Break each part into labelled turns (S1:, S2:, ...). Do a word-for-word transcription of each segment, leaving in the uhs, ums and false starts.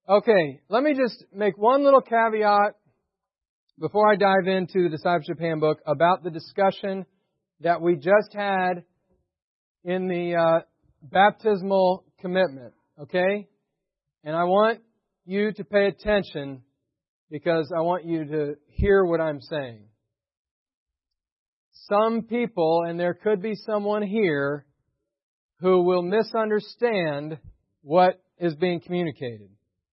S1: Okay, let me just make one little caveat before I dive into the Discipleship Handbook about the discussion that we just had in the uh, baptismal commitment, okay? And I want you to pay attention because I want you to hear what I'm saying. Some people, and there could be someone here, who will misunderstand what is being communicated.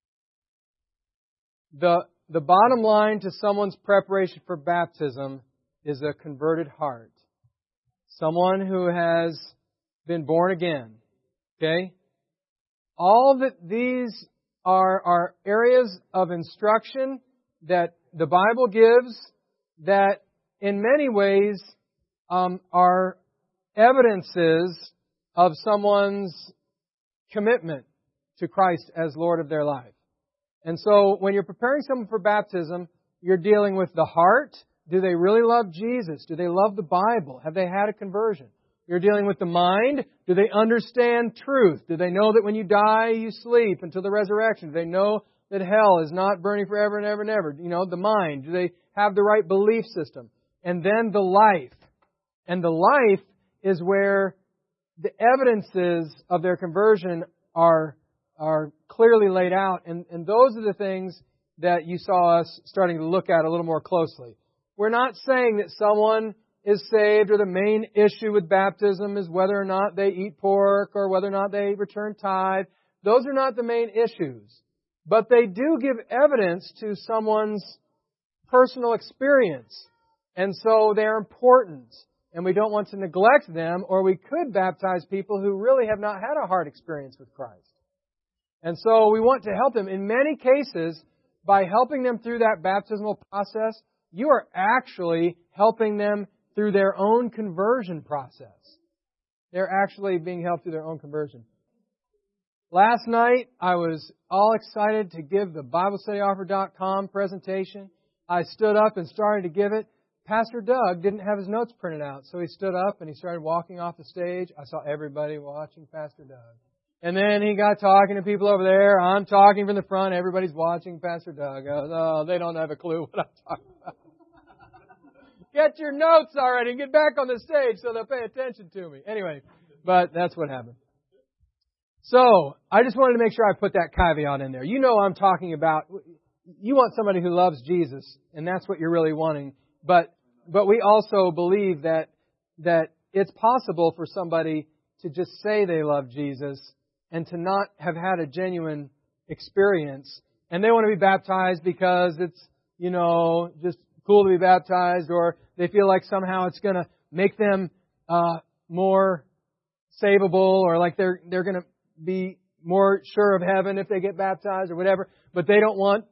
S1: The, the bottom line to someone's preparation for baptism is a converted heart. Someone who has been born again. Okay? All that these are, are areas of instruction that the Bible gives that in many ways um, are evidences of someone's commitment to Christ as Lord of their life. And so when you're preparing someone for baptism, you're dealing with the heart. Do they really love Jesus? Do they love the Bible? Have they had a conversion? You're dealing with the mind. Do they understand truth? Do they know that when you die, you sleep until the resurrection? Do they know that hell is not burning forever and ever and ever? You know, the mind. Do they have the right belief system? And then the life. And the life is where the evidences of their conversion are are clearly laid out. And, and those are the things that you saw us starting to look at a little more closely. We're not saying that someone is saved or the main issue with baptism is whether or not they eat pork or whether or not they return tithe. Those are not the main issues. But they do give evidence to someone's personal experience. And so they're important. And we don't want to neglect them, or we could baptize people who really have not had a heart experience with Christ. And so we want to help them. In many cases, by helping them through that baptismal process, you are actually helping them through their own conversion process. They're actually being helped through their own conversion. Last night, I was all excited to give the Bible Study Offer dot com presentation. I stood up and started to give it. Pastor Doug didn't have his notes printed out, so he stood up and he started walking off the stage. I saw everybody watching Pastor Doug. And then he got talking to people over there. I'm talking from the front. Everybody's watching Pastor Doug. I was, oh, they don't have a clue what I'm talking about. Get your notes already and get back on the stage so they'll pay attention to me. Anyway, but that's what happened. So, I just wanted to make sure I put that caveat in there. You know I'm talking about, you want somebody who loves Jesus, and that's what you're really wanting. But but we also believe that that it's possible for somebody to just say they love Jesus and to not have had a genuine experience. And they want to be baptized because it's, you know, just cool to be baptized, or they feel like somehow it's going to make them uh, more savable, or like they're they're going to be more sure of heaven if they get baptized or whatever. But they don't want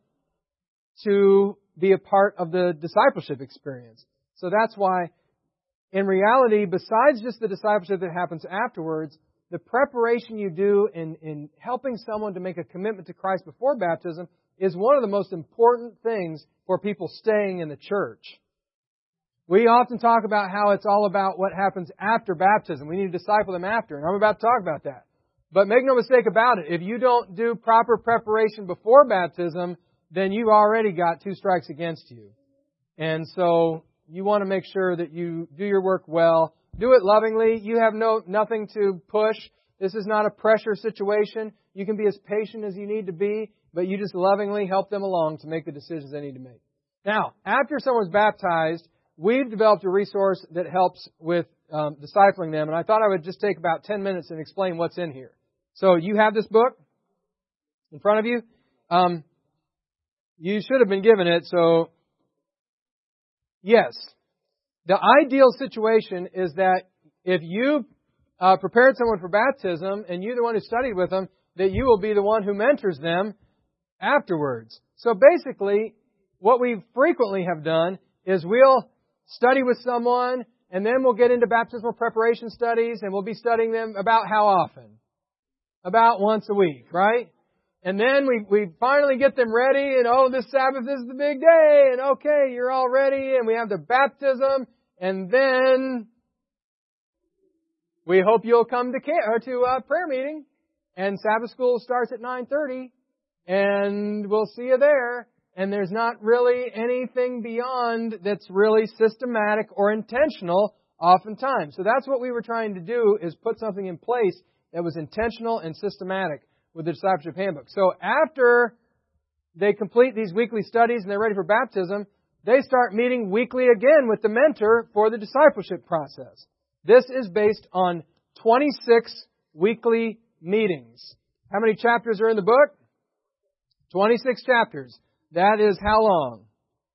S1: to be a part of the discipleship experience. So that's why, in reality, besides just the discipleship that happens afterwards, the preparation you do in, in helping someone to make a commitment to Christ before baptism is one of the most important things for people staying in the church. We often talk about how it's all about what happens after baptism. We need to disciple them after, and I'm about to talk about that. But make no mistake about it, if you don't do proper preparation before baptism, then you've already got two strikes against you. And so you want to make sure that you do your work well. Do it lovingly. You have no nothing to push. This is not a pressure situation. You can be as patient as you need to be, but you just lovingly help them along to make the decisions they need to make. Now, after someone's baptized, we've developed a resource that helps with um, discipling them, and I thought I would just take about ten minutes and explain what's in here. So you have this book in front of you. Um, You should have been given it, so yes. The ideal situation is that if you uh, prepared someone for baptism and you're the one who studied with them, that you will be the one who mentors them afterwards. So basically, what we frequently have done is we'll study with someone and then we'll get into baptismal preparation studies and we'll be studying them about how often? About once a week, right? And then we, we finally get them ready, and oh, this Sabbath is the big day, and okay, you're all ready, and we have the baptism, and then we hope you'll come to camp, or to uh, prayer meeting, and Sabbath school starts at nine thirty, and we'll see you there. And there's not really anything beyond that's really systematic or intentional oftentimes. So that's what we were trying to do, is put something in place that was intentional and systematic with the Discipleship Handbook. So after they complete these weekly studies and they're ready for baptism, they start meeting weekly again with the mentor for the discipleship process. This is based on twenty-six weekly meetings. How many chapters are in the book? twenty-six chapters. That is how long?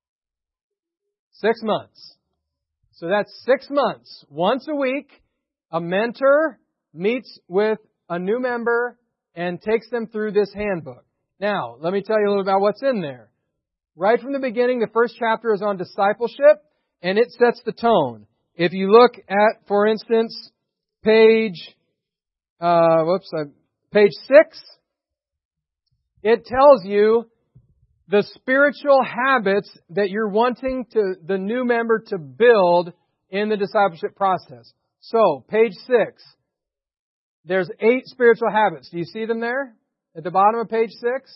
S1: Six months. So that's six months. Once a week, a mentor meets with a new member and takes them through this handbook. Now, let me tell you a little about what's in there. Right from the beginning, the first chapter is on discipleship, and it sets the tone. If you look at, for instance, page, uh, whoops, uh, page six, it tells you the spiritual habits that you're wanting to the new member to build in the discipleship process. So, page six, there's eight spiritual habits. Do you see them there at the bottom of page six?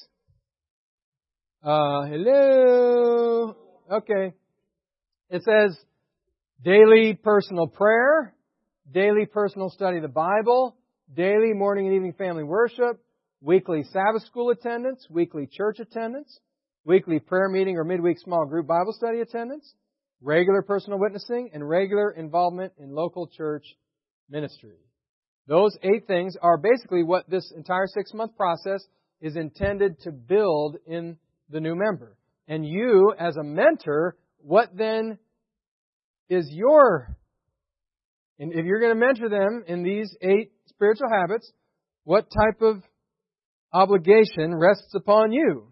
S1: Uh, hello. Okay. It says daily personal prayer, daily personal study of the Bible, daily morning and evening family worship, weekly Sabbath school attendance, weekly church attendance, weekly prayer meeting or midweek small group Bible study attendance, regular personal witnessing, and regular involvement in local church ministry. Those eight things are basically what this entire six-month process is intended to build in the new member. And you, as a mentor, what then is your... And if you're going to mentor them in these eight spiritual habits, what type of obligation rests upon you?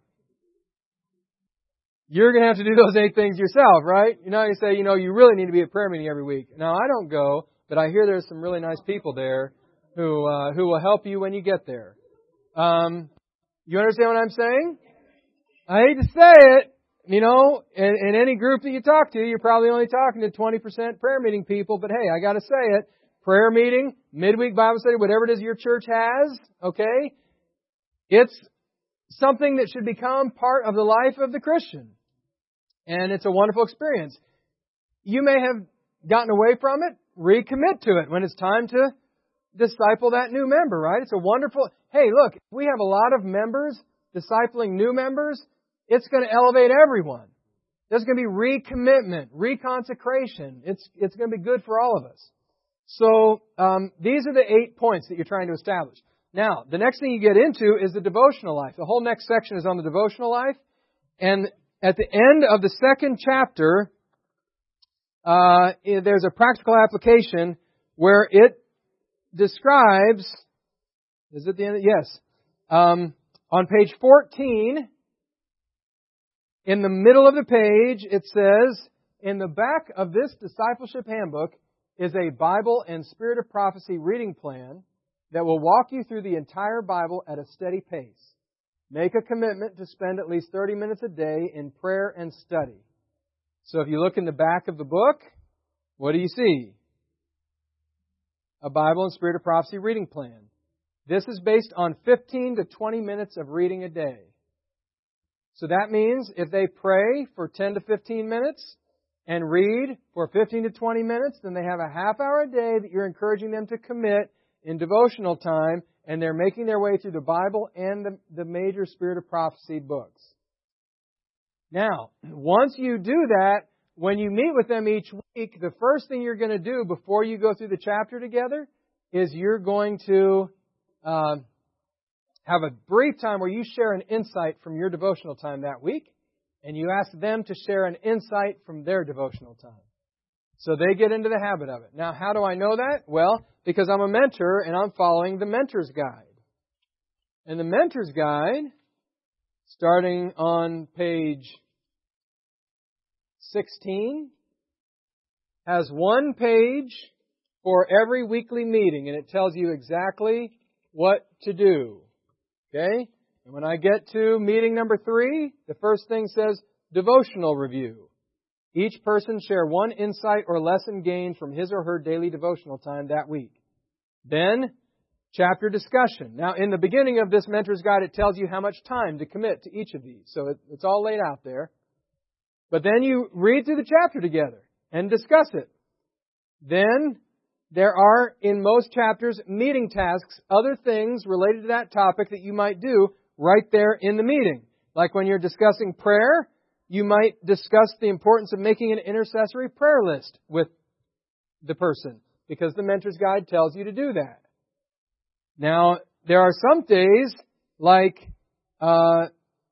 S1: You're going to have to do those eight things yourself, right? You're not going to say, you know, you really need to be at prayer meeting every week. Now, I don't go, but I hear there's some really nice people there who uh, who will help you when you get there. Um, you understand what I'm saying? I hate to say it. You know, in, in any group that you talk to, you're probably only talking to twenty percent prayer meeting people. But hey, I got to say it. Prayer meeting, midweek Bible study, whatever it is your church has, okay? It's something that should become part of the life of the Christian. And it's a wonderful experience. You may have gotten away from it. Recommit to it when it's time to disciple that new member, right? It's a wonderful... Hey, look, if we have a lot of members discipling new members, it's going to elevate everyone. There's going to be recommitment, reconsecration. It's, it's going to be good for all of us. So um, these are the eight points that you're trying to establish. Now, the next thing you get into is the devotional life. The whole next section is on the devotional life. And at the end of the second chapter, uh, there's a practical application where it describes, is it the end? Yes. Um, on page fourteen, in the middle of the page, it says, in the back of this discipleship handbook is a Bible and Spirit of Prophecy reading plan that will walk you through the entire Bible at a steady pace. Make a commitment to spend at least thirty minutes a day in prayer and study. So if you look in the back of the book, what do you see? A Bible and Spirit of Prophecy reading plan. This is based on fifteen to twenty minutes of reading a day. So that means if they pray for ten to fifteen minutes and read for fifteen to twenty minutes, then they have a half hour a day that you're encouraging them to commit in devotional time, and they're making their way through the Bible and the, the major Spirit of Prophecy books. Now, once you do that, when you meet with them each week, the first thing you're going to do before you go through the chapter together is you're going to uh, have a brief time where you share an insight from your devotional time that week, and you ask them to share an insight from their devotional time. So they get into the habit of it. Now, how do I know that? Well, because I'm a mentor and I'm following the Mentor's Guide. And the Mentor's Guide, starting on page sixteen, has one page for every weekly meeting, and it tells you exactly what to do. Okay? And when I get to meeting number three, the first thing says devotional review. Each person share one insight or lesson gained from his or her daily devotional time that week. Then, chapter discussion. Now, in the beginning of this mentor's guide, it tells you how much time to commit to each of these. So it, it's all laid out there. But then you read through the chapter together and discuss it. Then there are, in most chapters, meeting tasks, other things related to that topic that you might do right there in the meeting. Like when you're discussing prayer, you might discuss the importance of making an intercessory prayer list with the person, because the mentor's guide tells you to do that. Now, there are some days, like, uh,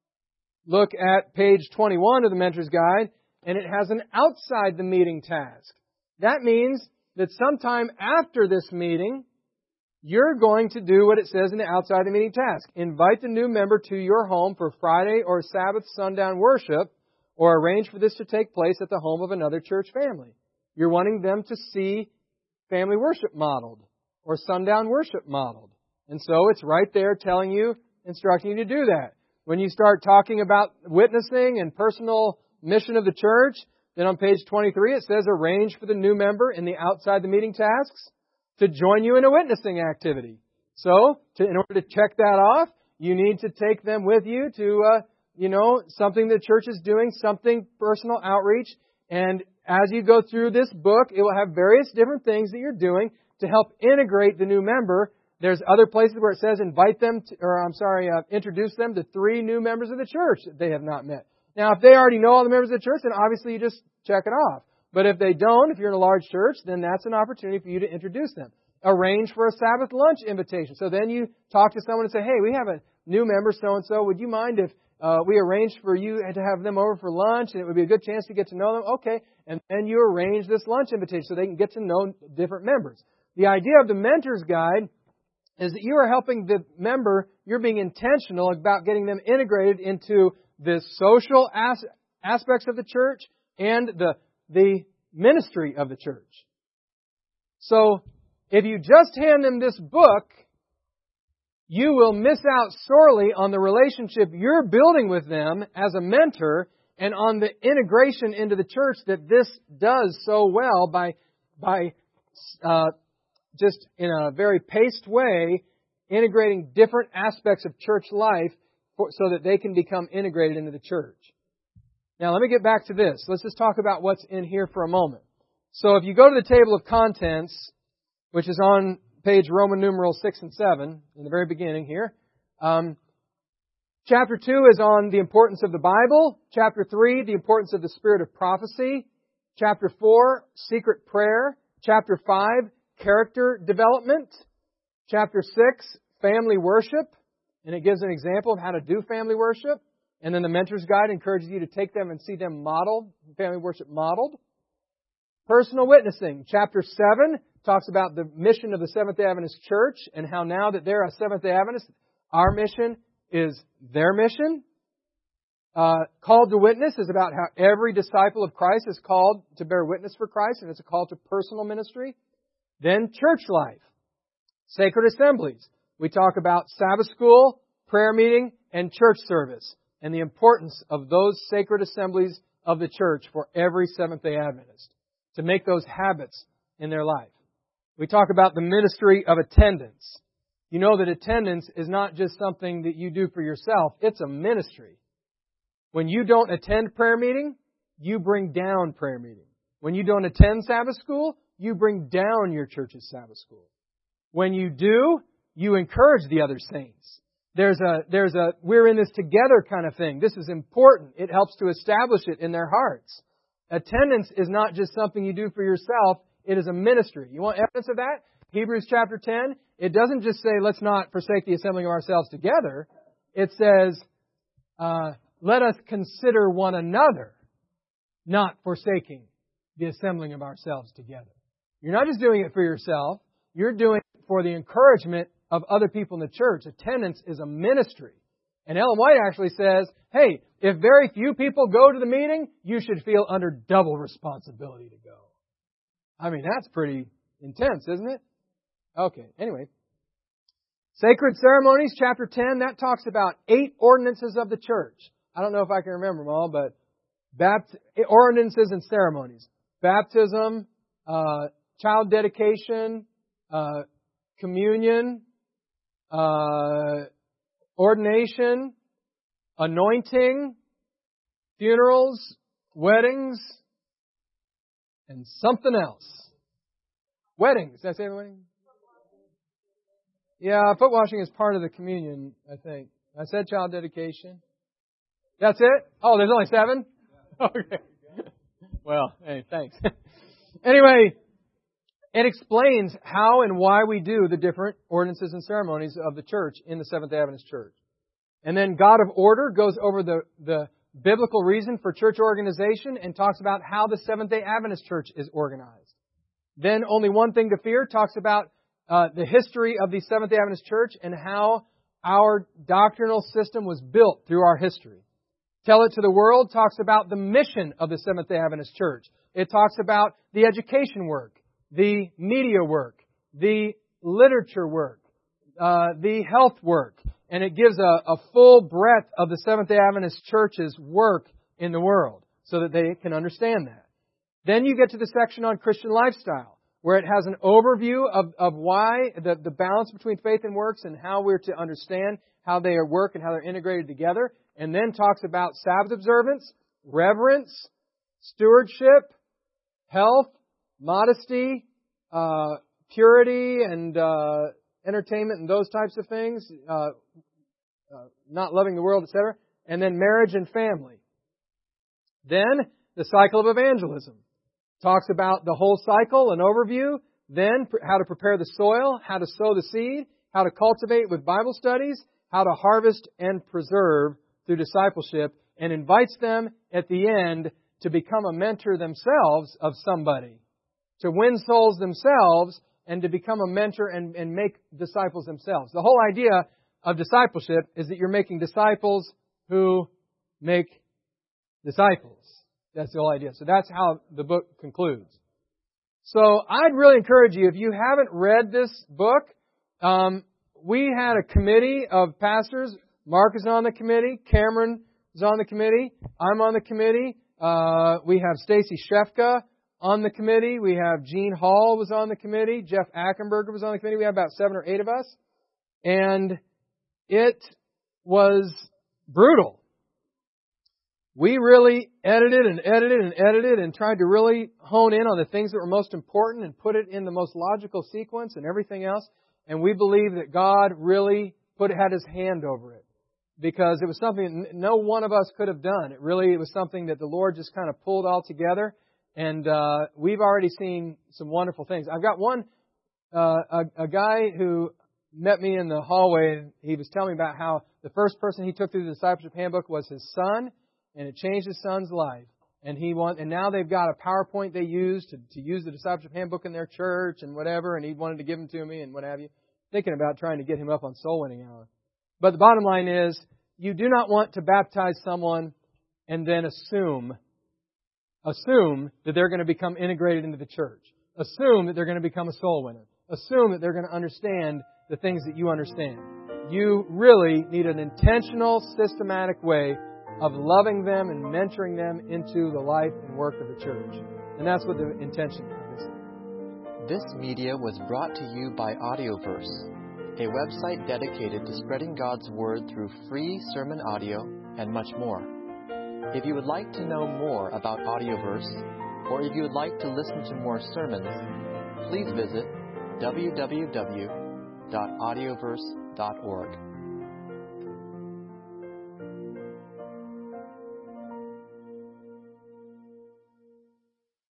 S1: look at page twenty-one of the mentor's guide, and it has an outside the meeting task. That means that sometime after this meeting, you're going to do what it says in the outside the meeting task. Invite the new member to your home for Friday or Sabbath sundown worship, or arrange for this to take place at the home of another church family. You're wanting them to see family worship modeled or sundown worship modeled. And so it's right there telling you, instructing you to do that. When you start talking about witnessing and personal mission of the church, then on page twenty-three it says arrange for the new member in the outside the meeting tasks to join you in a witnessing activity. So, to, in order to check that off, you need to take them with you to, uh, you know, something the church is doing, something personal outreach. And as you go through this book, it will have various different things that you're doing to help integrate the new member. There's other places where it says invite them, to, or I'm sorry, uh, introduce them to three new members of the church that they have not met. Now, if they already know all the members of the church, then obviously you just check it off. But if they don't, if you're in a large church, then that's an opportunity for you to introduce them. Arrange for a Sabbath lunch invitation. So then you talk to someone and say, hey, we have a new member, so-and-so. Would you mind if uh, we arranged for you to have them over for lunch, and it would be a good chance to get to know them? Okay. And then you arrange this lunch invitation so they can get to know different members. The idea of the mentor's guide is that you are helping the member, you're being intentional about getting them integrated into the social as- aspects of the church and the the ministry of the church. So, if you just hand them this book, you will miss out sorely on the relationship you're building with them as a mentor and on the integration into the church that this does so well by, by uh, just in a very paced way, integrating different aspects of church life for, so that they can become integrated into the church. Now, let me get back to this. Let's just talk about what's in here for a moment. So, if you go to the table of contents, which is on page Roman numeral six and seven, in the very beginning here, um, chapter two is on the importance of the Bible. Chapter three, the importance of the spirit of prophecy. Chapter four, secret prayer. Chapter five, character development. Chapter six, family worship. And it gives an example of how to do family worship. And then the mentor's guide encourages you to take them and see them modeled, family worship modeled. Personal witnessing. Chapter seven talks about the mission of the Seventh-day Adventist Church and how now that they're a Seventh-day Adventist, our mission is their mission. Uh, called to witness is about how every disciple of Christ is called to bear witness for Christ, and it's a call to personal ministry. Then church life. Sacred assemblies. We talk about Sabbath school, prayer meeting, and church service, and the importance of those sacred assemblies of the church for every Seventh-day Adventist, to make those habits in their life. We talk about the ministry of attendance. You know that attendance is not just something that you do for yourself. It's a ministry. When you don't attend prayer meeting, you bring down prayer meeting. When you don't attend Sabbath school, you bring down your church's Sabbath school. When you do, you encourage the other saints. There's a, there's a, we're in this together kind of thing. This is important. It helps to establish it in their hearts. Attendance is not just something you do for yourself. It is a ministry. You want evidence of that? Hebrews chapter ten, it doesn't just say, let's not forsake the assembling of ourselves together. It says, uh, let us consider one another, not forsaking the assembling of ourselves together. You're not just doing it for yourself. You're doing it for the encouragement of other people in the church. Attendance is a ministry. And Ellen White actually says, hey, if very few people go to the meeting, you should feel under double responsibility to go. I mean, that's pretty intense, isn't it? Okay, anyway. Sacred ceremonies, chapter ten, that talks about eight ordinances of the church. I don't know if I can remember them all, but bapt- ordinances and ceremonies. Baptism, uh, child dedication, uh, communion, uh, ordination, anointing, funerals, weddings, and something else. Weddings. Did I say the wedding? Yeah, foot washing is part of the communion, I think. I said child dedication. That's it? Oh, there's only seven? Okay. Well, hey, thanks. Anyway, it explains how and why we do the different ordinances and ceremonies of the church in the Seventh-day Adventist Church. And then God of Order goes over the, the biblical reason for church organization and talks about how the Seventh-day Adventist Church is organized. Then Only One Thing to Fear talks about uh, the history of the Seventh-day Adventist Church and how our doctrinal system was built through our history. Tell It to the World talks about the mission of the Seventh-day Adventist Church. It talks about the education work, the media work, the literature work, uh, the health work. And it gives a, a full breadth of the Seventh-day Adventist Church's work in the world so that they can understand that. Then you get to the section on Christian lifestyle, where it has an overview of, of why, the, the balance between faith and works and how we're to understand how they work and how they're integrated together. And then talks about Sabbath observance, reverence, stewardship, health, modesty, uh, purity, and uh, entertainment and those types of things, uh, uh, not loving the world, et cetera. And then marriage and family. Then the cycle of evangelism. Talks about the whole cycle, an overview. Then how to prepare the soil, how to sow the seed, how to cultivate with Bible studies, how to harvest and preserve through discipleship, and invites them at the end to become a mentor themselves of somebody, to win souls themselves, and to become a mentor and, and make disciples themselves. The whole idea of discipleship is that you're making disciples who make disciples. That's the whole idea. So that's how the book concludes. So I'd really encourage you, if you haven't read this book, um, we had a committee of pastors. Mark is on the committee. Cameron is on the committee. I'm on the committee. Uh, we have Stacy Shefka on the committee. We have Gene Hall was on the committee. Jeff Ackenberger was on the committee. We have about seven or eight of us. And it was brutal. We really edited and edited and edited and tried to really hone in on the things that were most important and put it in the most logical sequence and everything else. And we believe that God really put had His hand over it, because it was something that no one of us could have done. It really it was something that the Lord just kind of pulled all together. And uh, we've already seen some wonderful things. I've got one, uh, a, a guy who met me in the hallway, and he was telling me about how the first person he took through the discipleship handbook was his son, and it changed his son's life. And he want, and now they've got a PowerPoint they use to, to use the discipleship handbook in their church and whatever, and he wanted to give them to me and what have you. Thinking about trying to get him up on soul winning hour. But the bottom line is, you do not want to baptize someone and then assume, assume that they're going to become integrated into the church. Assume that they're going to become a soul winner. Assume that they're going to understand the things that you understand. You really need an intentional, systematic way of loving them and mentoring them into the life and work of the church. And that's what the intention of this is.
S2: This media was brought to you by Audioverse, a website dedicated to spreading God's Word through free sermon audio and much more. If you would like to know more about Audioverse, or if you would like to listen to more sermons, please visit w w w dot audioverse dot org.